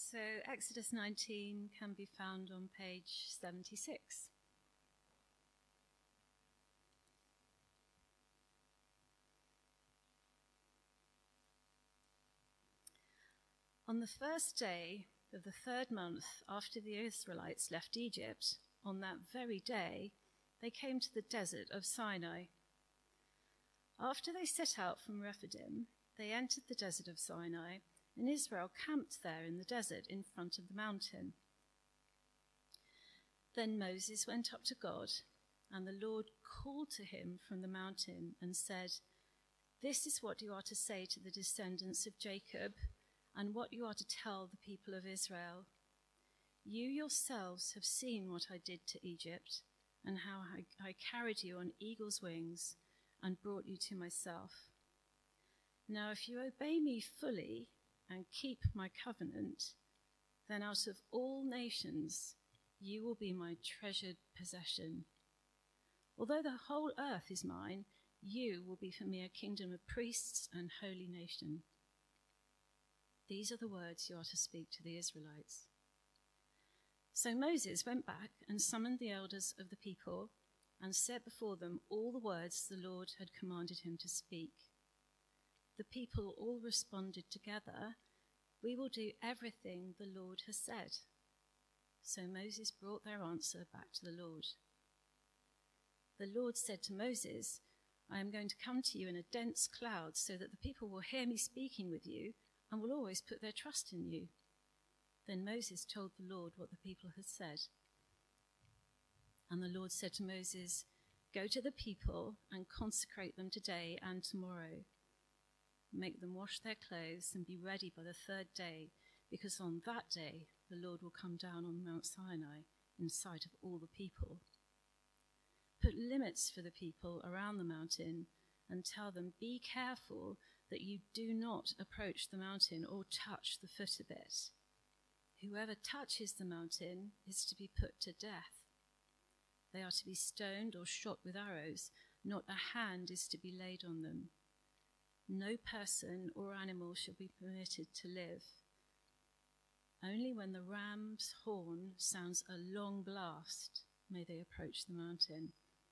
So Exodus 19 can be found on page 76. On the first day of the third month after the Israelites left Egypt, on that very day, they came to the desert of Sinai. After they set out from Rephidim, they entered the desert of Sinai, and Israel camped there in the desert in front of the mountain. Then Moses went up to God, and the Lord called to him from the mountain and said, "This is what you are to say to the descendants of Jacob, and what you are to tell the people of Israel. You yourselves have seen what I did to Egypt, and how I carried you on eagle's wings and brought you to myself. Now if you obey me fully and keep my covenant, then out of all nations you will be my treasured possession. Although the whole earth is mine, you will be for me a kingdom of priests and holy nation." These are the words you are to speak to the Israelites. So Moses went back and summoned the elders of the people and set before them all the words the Lord had commanded him to speak. The people all responded together, "We will do everything the Lord has said." So Moses brought their answer back to the Lord. The Lord said to Moses, "I am going to come to you in a dense cloud so that the people will hear me speaking with you and will always put their trust in you." Then Moses told the Lord what the people had said. And the Lord said to Moses, "Go to the people and consecrate them today and tomorrow. Make them wash their clothes and be ready by the third day, because on that day the Lord will come down on Mount Sinai in sight of all the people. Put limits for the people around the mountain and tell them, be careful that you do not approach the mountain or touch the foot of it. Whoever touches the mountain is to be put to death. They are to be stoned or shot with arrows. Not a hand is to be laid on them. No person or animal shall be permitted to live. Only when the ram's horn sounds a long blast may they approach the mountain."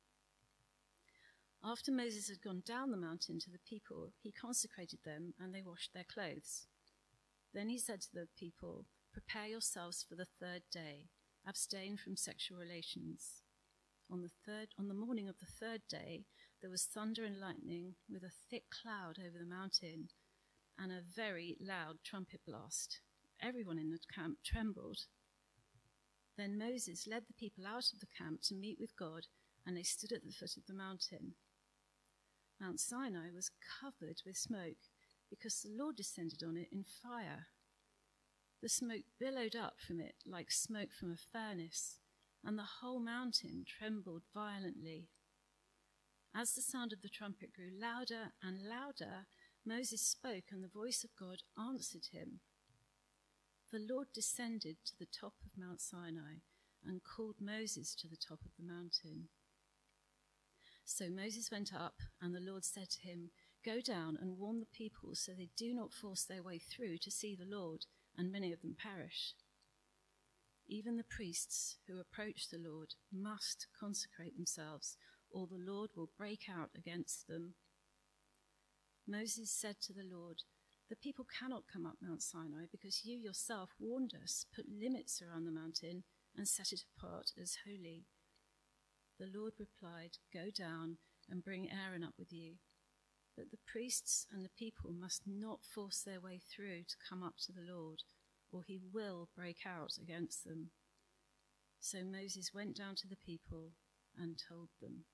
After Moses had gone down the mountain to the people, he consecrated them, and they washed their clothes. Then he said to the people, "Prepare yourselves for the third day. Abstain from sexual relations." On the morning of the third day, there was thunder and lightning with a thick cloud over the mountain and a very loud trumpet blast. Everyone in the camp trembled. Then Moses led the people out of the camp to meet with God, and they stood at the foot of the mountain. Mount Sinai was covered with smoke because the Lord descended on it in fire. The smoke billowed up from it like smoke from a furnace, and the whole mountain trembled violently. As the sound of the trumpet grew louder and louder, Moses spoke, and the voice of God answered him. The Lord descended to the top of Mount Sinai and called Moses to the top of the mountain. So Moses went up, and the Lord said to him, "Go down and warn the people so they do not force their way through to see the Lord, and many of them perish. Even the priests who approach the Lord must consecrate themselves, or the Lord will break out against them." Moses said to the Lord, "The people cannot come up Mount Sinai because you yourself warned us, put limits around the mountain and set it apart as holy." The Lord replied, "Go down and bring Aaron up with you. But the priests and the people must not force their way through to come up to the Lord, or he will break out against them." So Moses went down to the people and told them.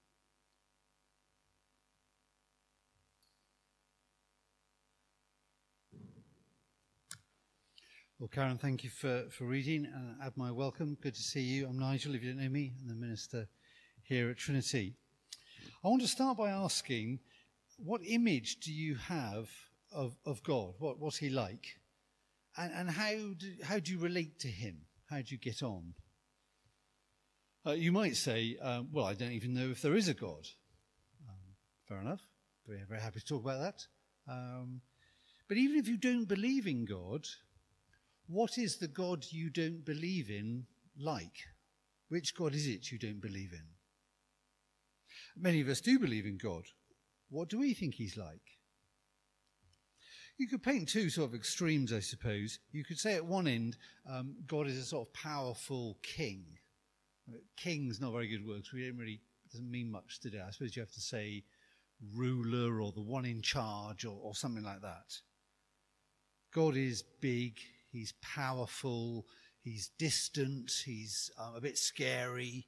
Well, Karen, thank you for reading, and add my welcome. Good to see you. I'm Nigel, if you don't know me, I'm the minister here at Trinity. I want to start by asking, what image do you have of God? What's he like? And how do you relate to him? How do you get on? You might say, well, I don't even know if there is a God. Fair enough. Very, very happy to talk about that. But even if you don't believe in God, what is the God you don't believe in like? Which God is it you don't believe in? Many of us do believe in God. What do we think he's like? You could paint two sort of extremes, I suppose. You could say at one end, God is a sort of powerful king. King's not a very good word, so it doesn't mean much today. I suppose you have to say ruler or the one in charge or something like that. God is big, he's powerful, he's distant, he's a bit scary.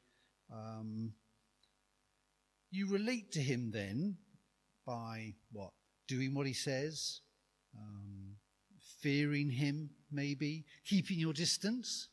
You relate to him then by what? Doing what he says, fearing him maybe, keeping your distance.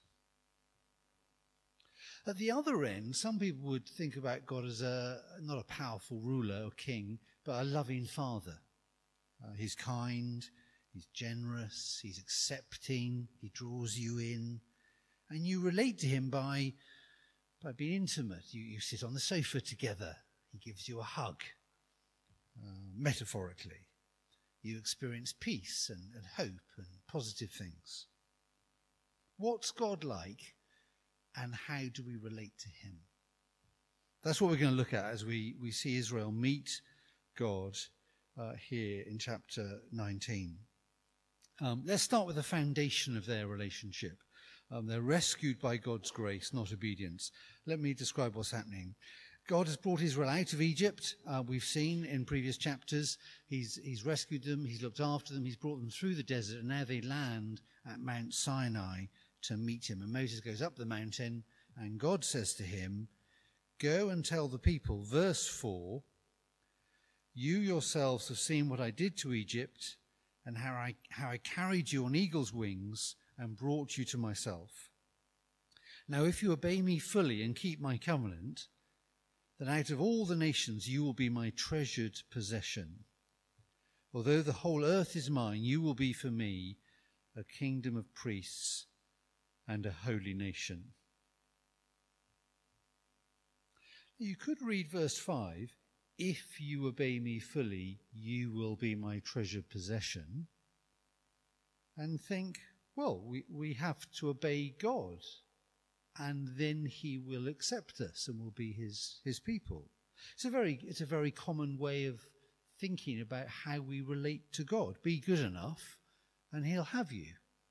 At the other end, some people would think about God as not a powerful ruler or king, but a loving father. He's kind, he's generous, he's accepting, he draws you in. And you relate to him by being intimate. You sit on the sofa together. He gives you a hug, metaphorically. You experience peace and hope and positive things. What's God like? And how do we relate to him? That's what we're going to look at as we see Israel meet God here in chapter 19. Let's start with the foundation of their relationship. They're rescued by God's grace, not obedience. Let me describe what's happening. God has brought Israel out of Egypt. We've seen in previous chapters, he's rescued them, he's looked after them, he's brought them through the desert, and now they land at Mount Sinai to meet him. And Moses goes up the mountain, and God says to him, "Go and tell the people," verse 4, "You yourselves have seen what I did to Egypt, and how I carried you on eagle's wings and brought you to myself. Now if you obey me fully and keep my covenant, then out of all the nations you will be my treasured possession. Although the whole earth is mine, you will be for me a kingdom of priests and a holy nation." You could read verse 5, "If you obey me fully, you will be my treasured possession," and think, well, we have to obey God, and then he will accept us and will be his people. It's a very common way of thinking about how we relate to God. Be good enough, and he'll have you.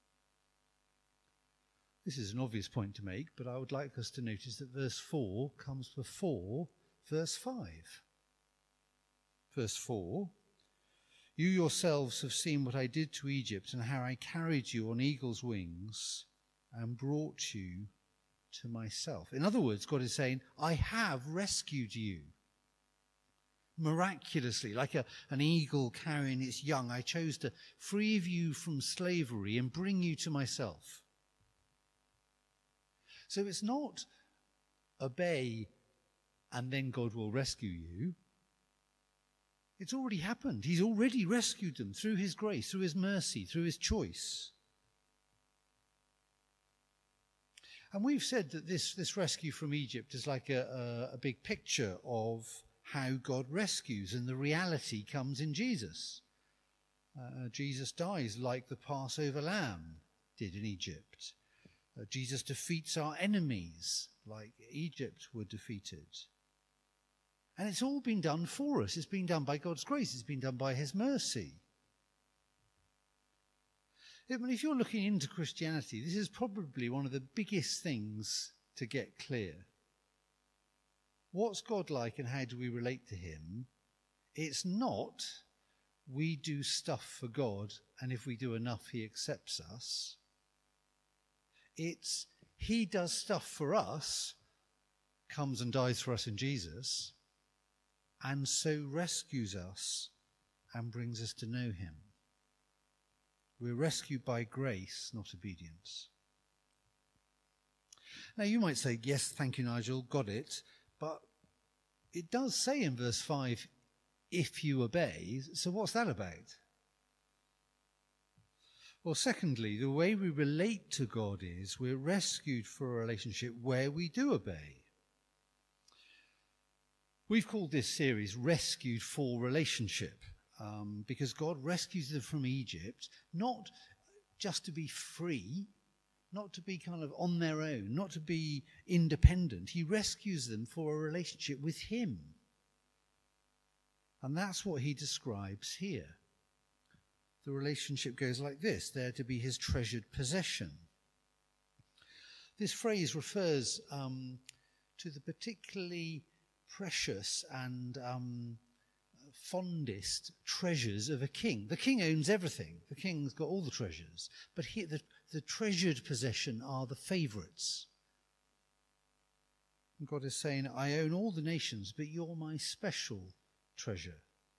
This is an obvious point to make, but I would like us to notice that verse 4 comes before verse 5. Verse 4, "You yourselves have seen what I did to Egypt and how I carried you on eagle's wings and brought you to myself." In other words, God is saying, I have rescued you. Miraculously, like an eagle carrying its young, I chose to free you from slavery and bring you to myself. So it's not obey and then God will rescue you. It's already happened. He's already rescued them through his grace, through his mercy, through his choice. And we've said that this rescue from Egypt is like a big picture of how God rescues, and the reality comes in Jesus. Jesus dies like the Passover lamb did in Egypt. Jesus defeats our enemies like Egypt were defeated. And it's all been done for us. It's been done by God's grace. It's been done by his mercy. If you're looking into Christianity, this is probably one of the biggest things to get clear. What's God like and how do we relate to him? It's not we do stuff for God and if we do enough he accepts us. It's he does stuff for us, comes and dies for us in Jesus, and so rescues us and brings us to know him. We're rescued by grace, not obedience. Now you might say, yes, thank you, Nigel, got it. But it does say in verse 5, if you obey. So what's that about? Well, secondly, the way we relate to God is we're rescued for a relationship where we do obey. We've called this series Rescued for Relationship because God rescues them from Egypt, not just to be free, not to be kind of on their own, not to be independent. He rescues them for a relationship with him. And that's what he describes here. The relationship goes like this: they're to be his treasured possession. This phrase refers to the particularly precious and fondest treasures of a king. The king owns everything. The king's got all the treasures. But here, the treasured possession are the favourites. And God is saying, I own all the nations, but you're my special treasure.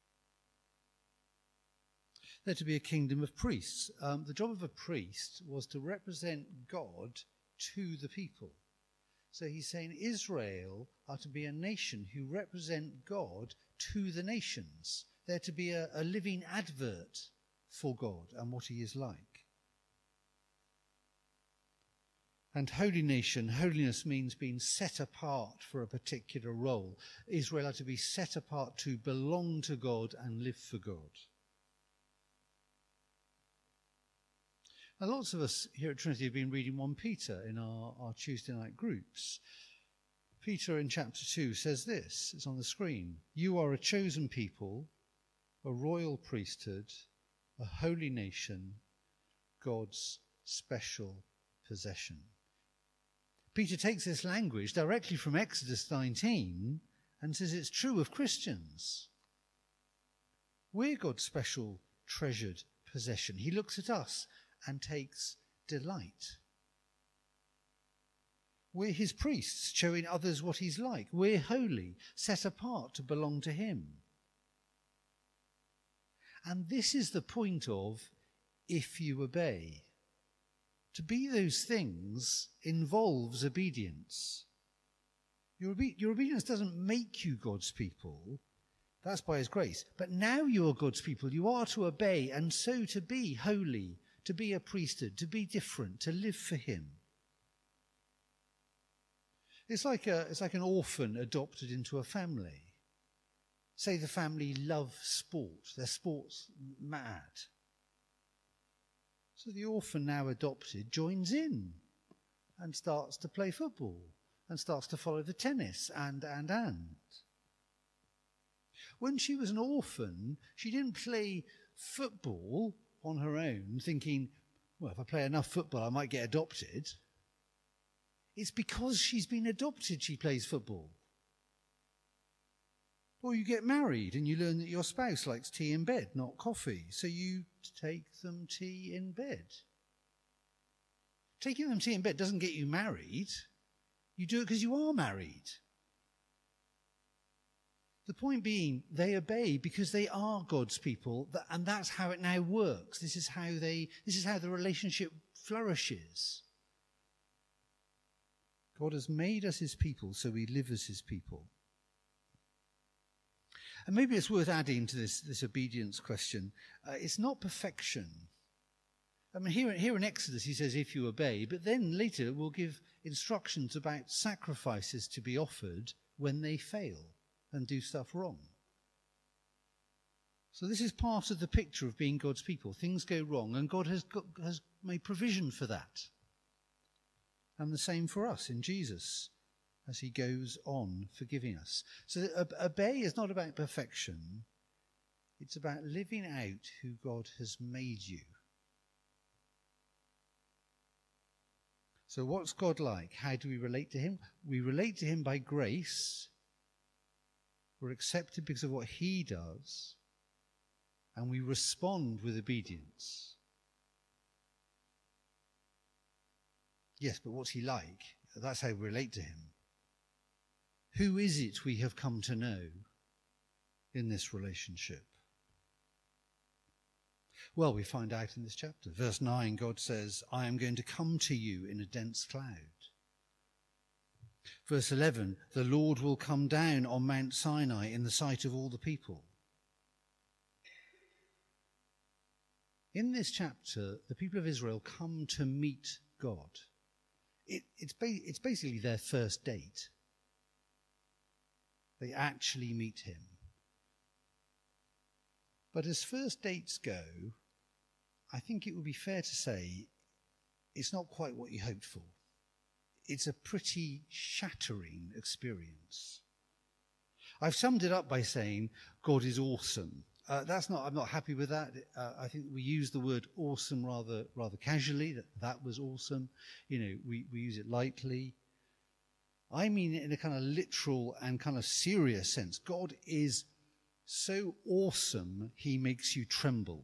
They're to be a kingdom of priests. The job of a priest was to represent God to the people. So he's saying Israel are to be a nation who represent God to the nations. They're to be a living advert for God and what he is like. And holy nation, holiness means being set apart for a particular role. Israel are to be set apart to belong to God and live for God. Now, lots of us here at Trinity have been reading 1 Peter in our Tuesday night groups. Peter in chapter 2 says this, it's on the screen: you are a chosen people, a royal priesthood, a holy nation, God's special possession. Peter takes this language directly from Exodus 19 and says it's true of Christians. We're God's special treasured possession. He looks at us and takes delight. We're his priests, showing others what he's like. We're holy, set apart to belong to him. And this is the point of if you obey. To be those things involves obedience. Your obedience doesn't make you God's people. That's by his grace. But now you are God's people. You are to obey, and so to be holy, to be a priesthood, to be different, to live for him. It's like an orphan adopted into a family. Say the family love sport. They're sports mad. So the orphan, now adopted, joins in and starts to play football and starts to follow the tennis and. When she was an orphan, she didn't play football on her own thinking, well, if I play enough football, I might get adopted. It's because she's been adopted she plays football. Or you get married and you learn that your spouse likes tea in bed, not coffee. So you take them tea in bed. Taking them tea in bed doesn't get you married. You do it because you are married. The point being, they obey because they are God's people, and that's how it now works. This is how the relationship flourishes. God has made us his people, so we live as his people. And maybe it's worth adding to this obedience question. It's not perfection. I mean, here in Exodus he says, if you obey, but then later we'll give instructions about sacrifices to be offered when they fail and do stuff wrong. So this is part of the picture of being God's people. Things go wrong, and God has made provision for that. And the same for us in Jesus, as he goes on forgiving us. So obey is not about perfection. It's about living out who God has made you. So what's God like? How do we relate to him? We relate to him by grace. We're accepted because of what he does. And we respond with obedience. Yes, but what's he like? That's how we relate to him. Who is it we have come to know in this relationship? Well, we find out in this chapter. Verse 9, God says, I am going to come to you in a dense cloud. Verse 11, the Lord will come down on Mount Sinai in the sight of all the people. In this chapter, the people of Israel come to meet God. It's basically their first date. They actually meet him. But as first dates go, I think it would be fair to say it's not quite what you hoped for. It's a pretty shattering experience. I've summed it up by saying God is awesome. I'm not happy with that. I think we use the word awesome rather casually. That was awesome. We use it lightly. I mean it in a kind of literal and kind of serious sense. God is so awesome, he makes you tremble.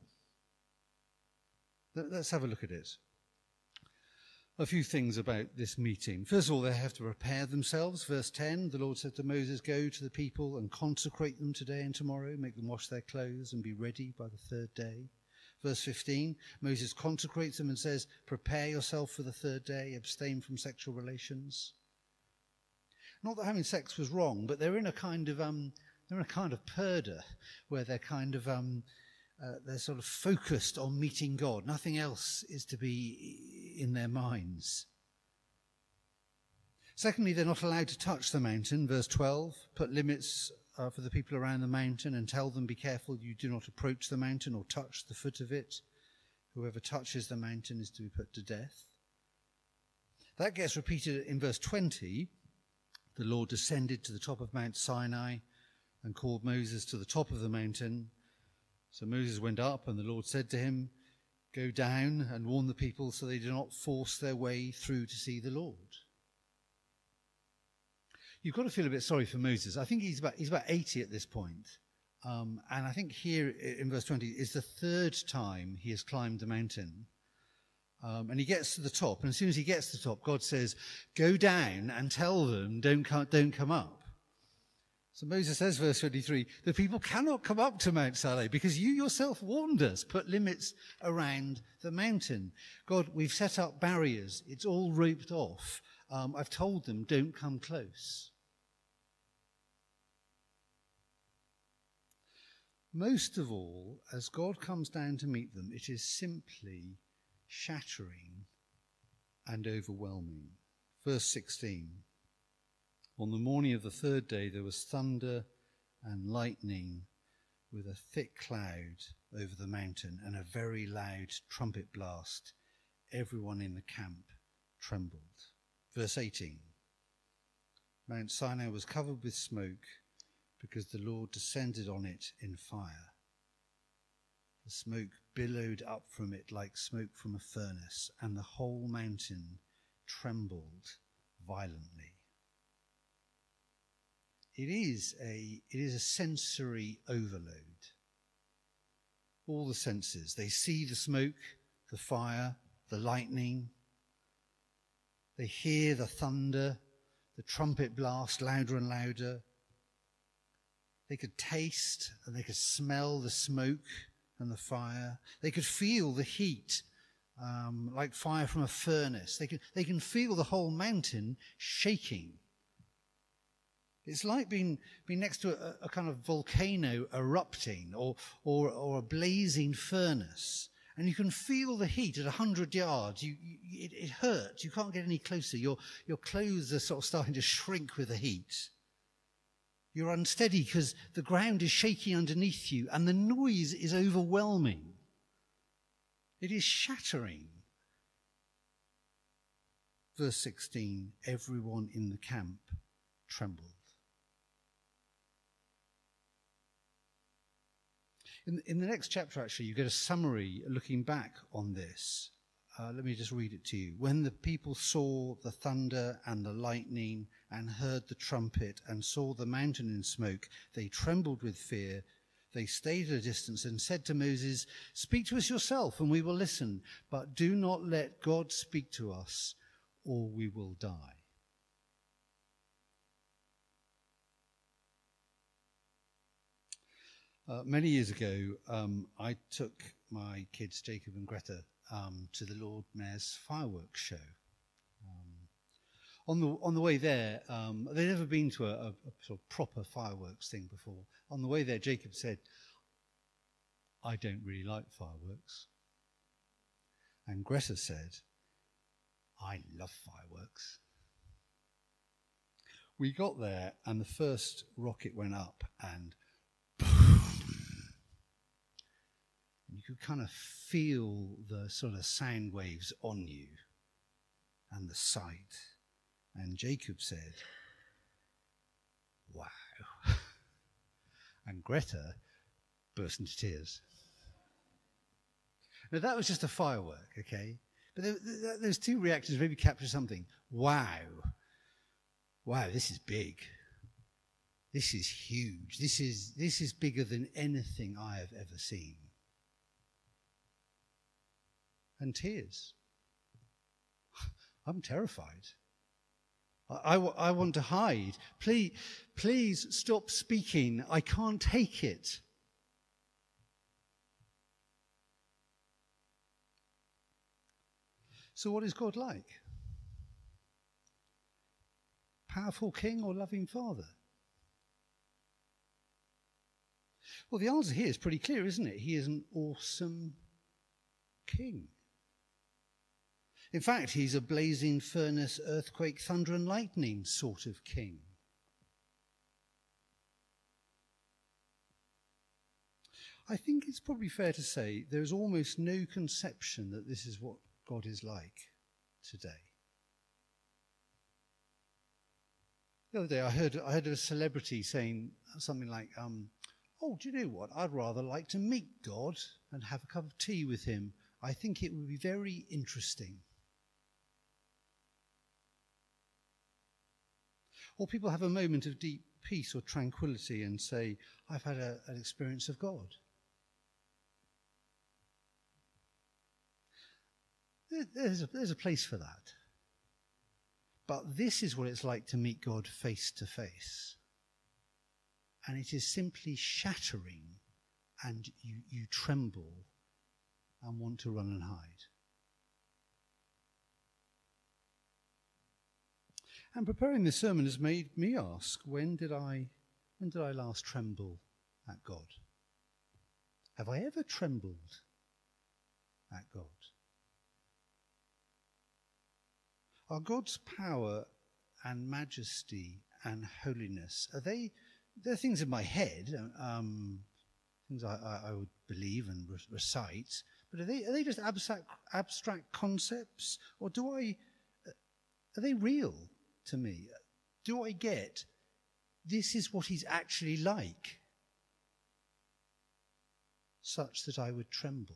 Let's have a look at it. A few things about this meeting. First of all, they have to prepare themselves. Verse 10, the Lord said to Moses, "Go to the people and consecrate them today and tomorrow, make them wash their clothes and be ready by the third day." Verse 15, Moses consecrates them and says, "Prepare yourself for the third day, abstain from sexual relations." Not that having sex was wrong, but they're in a kind of purdah where they're kind of they're sort of focused on meeting God. Nothing else is to be in their minds. Secondly, they're not allowed to touch the mountain. Verse 12, put limits for the people around the mountain and tell them, be careful, you do not approach the mountain or touch the foot of it. Whoever touches the mountain is to be put to death. That gets repeated in verse 20. The Lord descended to the top of Mount Sinai and called Moses to the top of the mountain. So Moses went up, and the Lord said to him, "Go down and warn the people so they do not force their way through to see the Lord." You've got to feel a bit sorry for Moses. I think he's about 80 at this point. And I think here in verse 20 is the third time he has climbed the mountain. And he gets to the top. And as soon as he gets to the top, God says, "Go down and tell them, don't come up." So Moses says, verse 23, the people cannot come up to Mount Sinai because you yourself warned us, put limits around the mountain. God, we've set up barriers. It's all roped off. I've told them, don't come close. Most of all, as God comes down to meet them, it is simply shattering and overwhelming. Verse 16. On the morning of the third day, there was thunder and lightning with a thick cloud over the mountain and a very loud trumpet blast. Everyone in the camp trembled. Verse 18. Mount Sinai was covered with smoke because the Lord descended on it in fire. The smoke billowed up from it like smoke from a furnace, and the whole mountain trembled violently. It is a sensory overload. All the senses. They see the smoke, the fire, the lightning. They hear the thunder, the trumpet blast louder and louder. They could taste and they could smell the smoke and the fire. They could feel the heat, like fire from a furnace. They can feel the whole mountain shaking. It's like being next to a kind of volcano erupting or a blazing furnace. And you can feel the heat at 100 yards. It hurts. You can't get any closer. Your clothes are sort of starting to shrink with the heat. You're unsteady because the ground is shaking underneath you and the noise is overwhelming. It is shattering. Verse 16, everyone in the camp trembled. In the next chapter, actually, you get a summary looking back on this. Let me just read it to you. When the people saw the thunder and the lightning and heard the trumpet and saw the mountain in smoke, they trembled with fear. They stayed at a distance and said to Moses, "Speak to us yourself and we will listen, but do not let God speak to us or we will die." Many years ago, I took my kids, Jacob and Greta, to the Lord Mayor's fireworks show. On the way there, they'd never been to a sort of proper fireworks thing before. On the way there, Jacob said, "I don't really like fireworks." And Greta said, "I love fireworks." We got there, and the first rocket went up, and And you could kind of feel the sort of sound waves on you and the sight. And Jacob said, wow. And Greta burst into tears. Now, that was just a firework, okay? But those two reactions maybe capture something. Wow. Wow, this is big. This is huge. This is bigger than anything I have ever seen. And tears. I'm terrified. I want to hide. Please stop speaking. I can't take it. So what is God like? Powerful king or loving father? Well, the answer here is pretty clear, isn't it? He is an awesome king. In fact, he's a blazing furnace, earthquake, thunder and lightning sort of king. I think it's probably fair to say there's almost no conception that this is what God is like today. The other day I heard of a celebrity saying something like, oh, do you know what? I'd rather like to meet God and have a cup of tea with him. I think it would be very interesting. Or people have a moment of deep peace or tranquility and say, I've had an experience of God. There's a place for that. But this is what it's like to meet God face to face. And it is simply shattering, and you tremble and want to run and hide. And preparing this sermon has made me ask, when did I last tremble at God? Have I ever trembled at God? Are God's power and majesty and holiness, they're things in my head, things I would believe and recite, but are they just abstract concepts, or are they real to me? Do I get this is what he's actually like, such that I would tremble?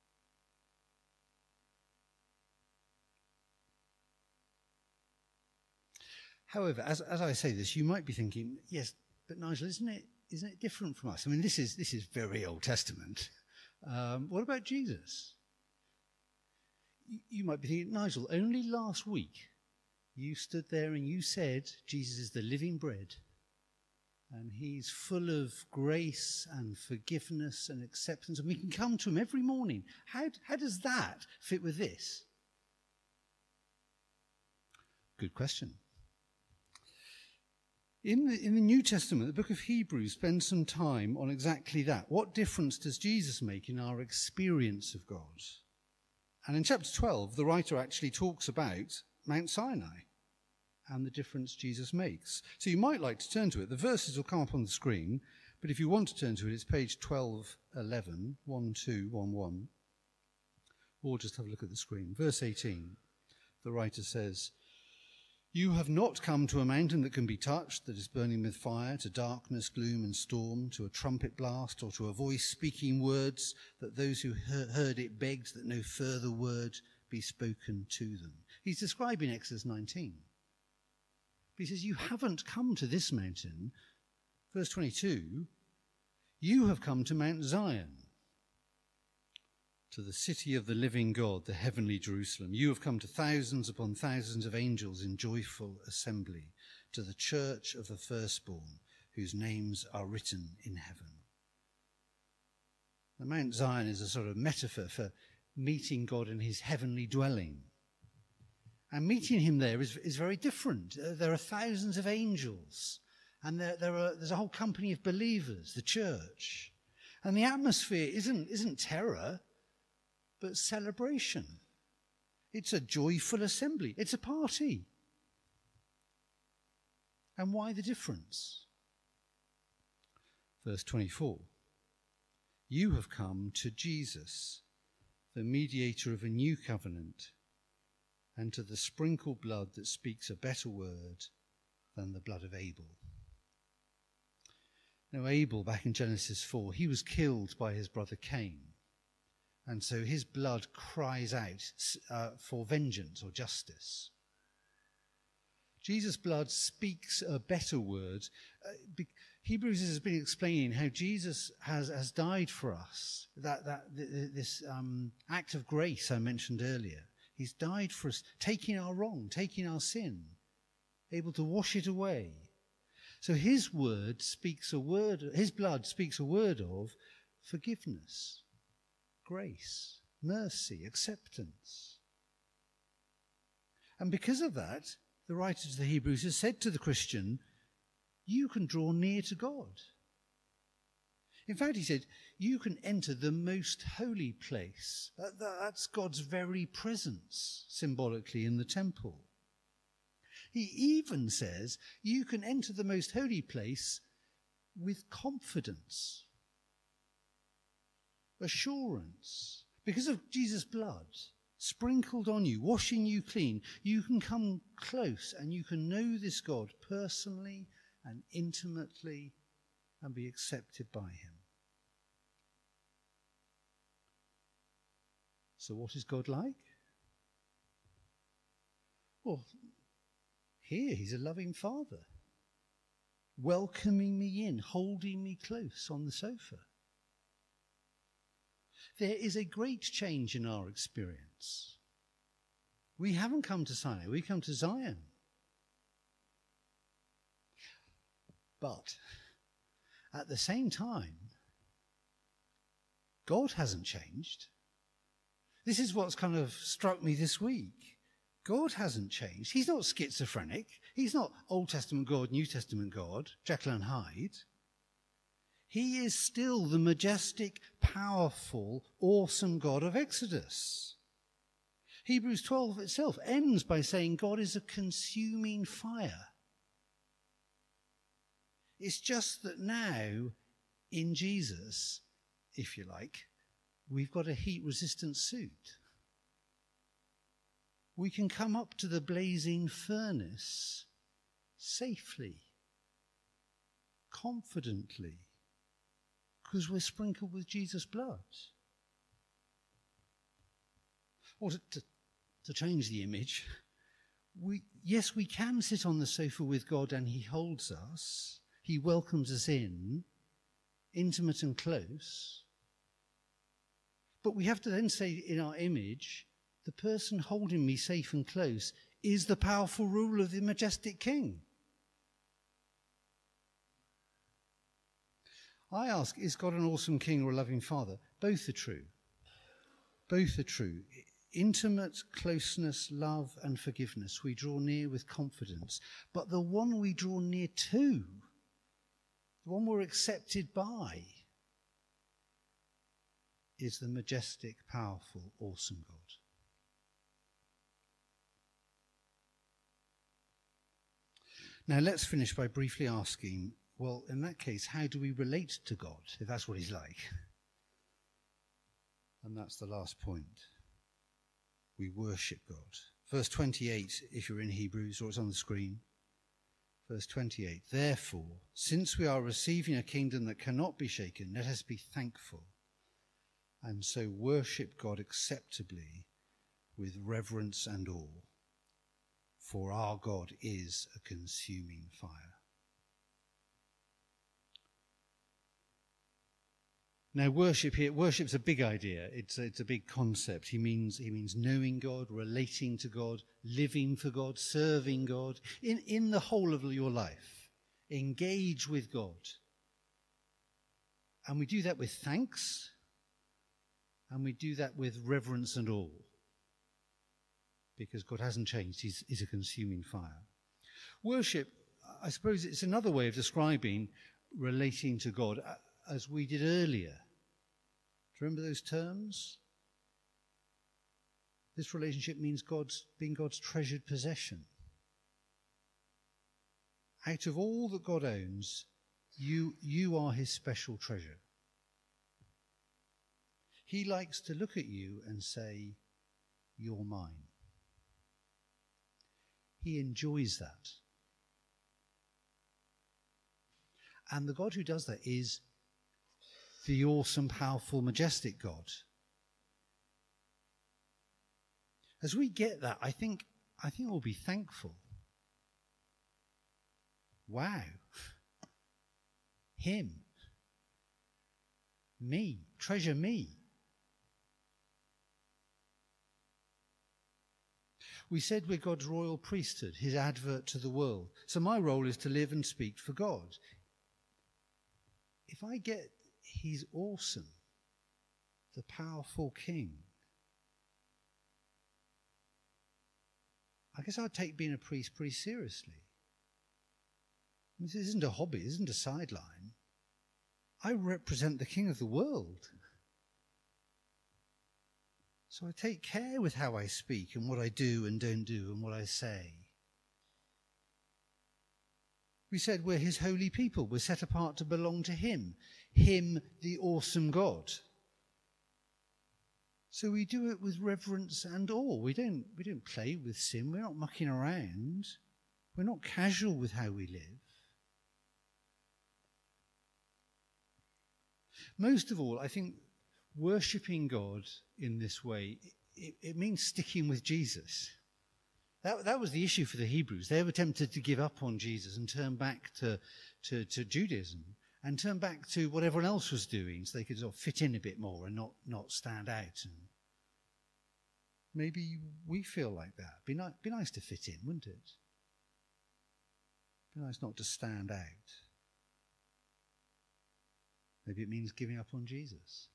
However, as I say this, you might be thinking, yes, but Nigel, isn't it different from us? I mean, this is very Old Testament. What about Jesus? You might be thinking, Nigel, only last week you stood there and you said Jesus is the living bread and he's full of grace and forgiveness and acceptance, and we can come to him every morning. How does that fit with this? Good question. In the New Testament, the book of Hebrews spends some time on exactly that. What difference does Jesus make in our experience of God? And in chapter 12, the writer actually talks about Mount Sinai and the difference Jesus makes. So you might like to turn to it. The verses will come up on the screen, but if you want to turn to it, it's page 1211, 1211, or just have a look at the screen. Verse 18, the writer says, "You have not come to a mountain that can be touched, that is burning with fire, to darkness, gloom and storm, to a trumpet blast, or to a voice speaking words that those who heard it begged that no further word be spoken to them." He's describing Exodus 19. But he says, you haven't come to this mountain. Verse 22, you have come to Mount Zion, to the city of the living God, the heavenly Jerusalem. You have come to thousands upon thousands of angels in joyful assembly, to the church of the firstborn, whose names are written in heaven. The Mount Zion is a sort of metaphor for meeting God in his heavenly dwelling. And meeting him there is very different. There are thousands of angels, and there's a whole company of believers, the church. And the atmosphere isn't terror, but celebration. It's a joyful assembly. It's a party. And why the difference? Verse 24. You have come to Jesus, the mediator of a new covenant, and to the sprinkled blood that speaks a better word than the blood of Abel. Now, Abel, back in Genesis 4, he was killed by his brother Cain. And so his blood cries out for vengeance or justice. Jesus' blood speaks a better word. Hebrews has been explaining how Jesus has died for us. This act of grace I mentioned earlier. He's died for us, taking our wrong, taking our sin, able to wash it away. So his blood speaks a word of forgiveness, grace, mercy, acceptance. And because of that, the writer to the Hebrews has said to the Christian, you can draw near to God. In fact, he said, you can enter the most holy place. That's God's very presence, symbolically, in the temple. He even says you can enter the most holy place with confidence, assurance. Because of Jesus' blood sprinkled on you, washing you clean, you can come close and you can know this God personally and intimately and be accepted by him. So what is God like? Well, here he's a loving father, welcoming me in, holding me close on the sofa. There is a great change in our experience. We haven't come to Sinai, we come to Zion. But at the same time, God hasn't changed. This is what's kind of struck me this week. God hasn't changed. He's not schizophrenic. He's not Old Testament God, New Testament God, Jekyll and Hyde. He is still the majestic, powerful, awesome God of Exodus. Hebrews 12 itself ends by saying God is a consuming fire. It's just that now, in Jesus, if you like, we've got a heat-resistant suit. We can come up to the blazing furnace safely, confidently, because we're sprinkled with Jesus' blood. Or to change the image, yes, we can sit on the sofa with God and he holds us. He welcomes us in, intimate and close. But we have to then say in our image, the person holding me safe and close is the powerful ruler of the majestic King. I ask, is God an awesome king or a loving father? Both are true. Both are true. Intimate closeness, love and forgiveness. We draw near with confidence. But the one we draw near to, the one we're accepted by, is the majestic, powerful, awesome God. Now let's finish by briefly asking, well, in that case, how do we relate to God, if that's what he's like? And that's the last point. We worship God. Verse 28, if you're in Hebrews, or it's on the screen. Verse 28, therefore, since we are receiving a kingdom that cannot be shaken, let us be thankful, and so worship God acceptably with reverence and awe, for our God is a consuming fire. Now, worship's a big idea. It's a big concept. He means knowing God, relating to God, living for God, serving God in the whole of your life. Engage with God. And we do that with thanks, and we do that with reverence and awe, because God hasn't changed. He's a consuming fire. Worship, I suppose it's another way of describing relating to God, as we did earlier. Do you remember those terms? This relationship means being God's treasured possession. Out of all that God owns, you are his special treasure. He likes to look at you and say, "You're mine." He enjoys that. And the God who does that is the awesome, powerful, majestic God. As we get that, I think we'll be thankful. Wow. Him. Me. Treasure me. We said we're God's royal priesthood, his advert to the world. So my role is to live and speak for God. If I get he's awesome, the powerful king, I guess I'd take being a priest pretty seriously. This isn't a hobby, it isn't a sideline. I represent the king of the world. So I take care with how I speak and what I do and don't do and what I say. We said we're his holy people. We're set apart to belong to him. Him, the awesome God. So we do it with reverence and awe. We don't play with sin. We're not mucking around. We're not casual with how we live. Most of all, I think worshipping God in this way, it means sticking with Jesus. That was the issue for the Hebrews. They were tempted to give up on Jesus and turn back to Judaism and turn back to what everyone else was doing so they could sort of fit in a bit more and not stand out. And maybe we feel like that. Be nice to fit in, wouldn't it? Be nice not to stand out. Maybe it means giving up on Jesus.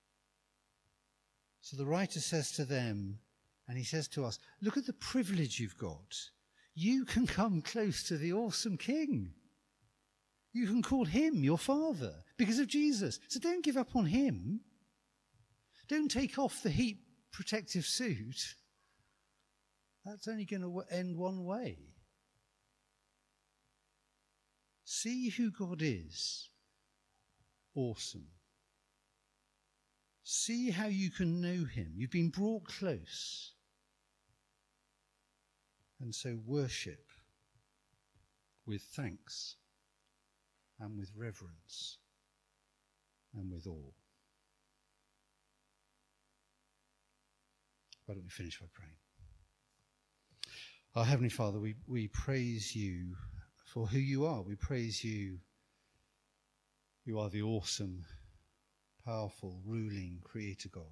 So the writer says to them, and he says to us, look at the privilege you've got. You can come close to the awesome King. You can call him your Father because of Jesus. So don't give up on him. Don't take off the heat protective suit. That's only going to end one way. See who God is. Awesome. See how you can know him. You've been brought close. And so worship with thanks and with reverence and with awe. Why don't we finish by praying? Our Heavenly Father, we praise you for who you are. We praise you. You are the awesome, powerful, ruling, creator God.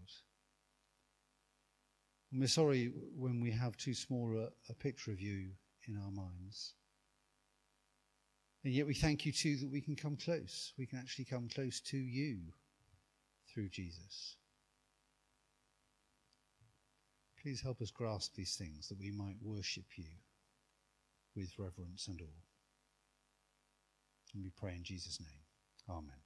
And we're sorry when we have too small a picture of you in our minds. And yet we thank you too that we can come close. We can actually come close to you through Jesus. Please help us grasp these things that we might worship you with reverence and awe. And we pray in Jesus' name. Amen.